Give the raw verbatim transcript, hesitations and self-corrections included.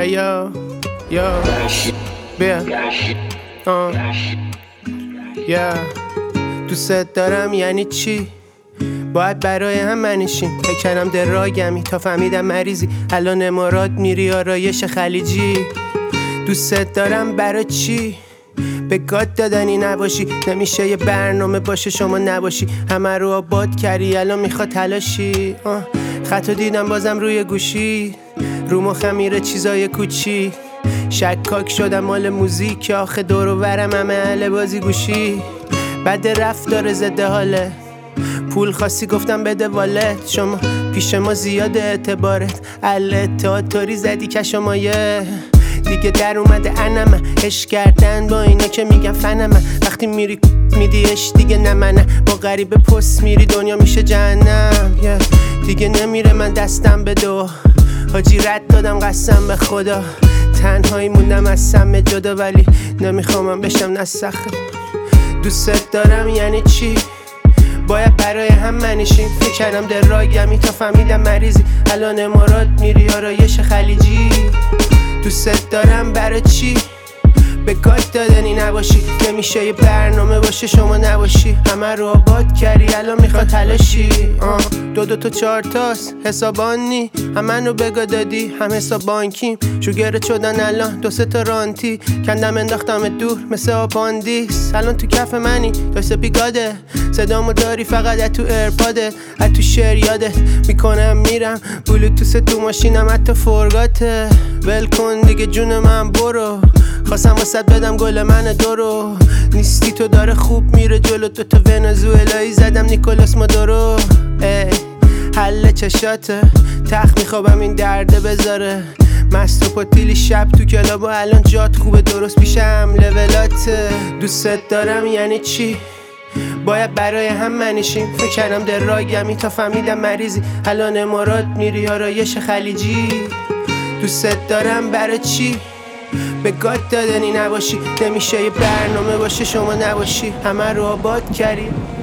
یا یا یا بیا آه یا دوست دارم یعنی چی؟ باید برای هم منشیم. فکر کردم دراگمی تا فهمیدم مریضی. الان امارات میری آرایش خلیجی. دوست دارم برای چی؟ به گاد دادنی نباشی. نمیشه یه برنامه باشه شما نباشی. همه رو آباد کردی الان میخواد تلاشی. آه. خطو دیدم بازم روی گوشی. رو مخم میره چیزای کوچی. شکاک شدم مال موزیک. آخه دور و برم همه اهل بازی گوشی. بعد رفتار زده حاله. پول خاصی گفتم بده والت. شما پیش ما زیاد اعتبارت. الاتاتوری زدی کشمایه. دیگه در اومده انمه. عشق کردن با اینا که میگن فنمه. وقتی میری میدیش دیگه نمنه. با غریبه پست میری دنیا میشه جهنم. yeah. دیگه نمیره من دستم به دو. حاجی رد دادم قسم به خدا. تنهایی موندم از سم جدا. ولی نمیخوام من بشم نسخه. دوست دارم یعنی چی؟ باید برای هم منشیم. فکر کردم دراگمی تا فهمیدم مریضی. الان امارات میری آرایش خلیجی. دوست دارم برای چی؟ به گاد دادنی نباشی. نمیشه یه برنامه باشه شما نباشی. همه رو آباد کردی الان میخواد تلاشی. آه. دو دو تا چهار تاست حسابانی. همه رو بگا دادی هم حساب بانکیم. شوگرت شدن الان دو سه تا رانتی. کندم انداختم دور مثل آپاندیس. الان تو کف منی داشت بیگاده. صدامو داری فقط تو ایرپاده. از تو شعر یادت میکنم میرم. بلوتوث تو ماشینم حتی فرگاته. ول کن دیگه جون من برو. خواستم واسه بدم گل من دورو. نیستی تو داره خوب میره جلو. دو تا ونزوئلایی زدم نیکولاس مادورو. ای حل چشاته. تخت میخوابم این درده بذاره. مست و پاتیلی شب تو کلاب و الان جات خوبه درست پیشم لولاته. دوست دارم یعنی چی؟ باید برای هم منشیم. فکر کردم دراگمی تا فهمیدم مریضی. الان امارات میری آرایش خلیجی. دوست دارم برای چی؟ به گاد دادنی نباشی. نمیشه یه برنامه باشه شما نباشی. همه رو آباد کردی.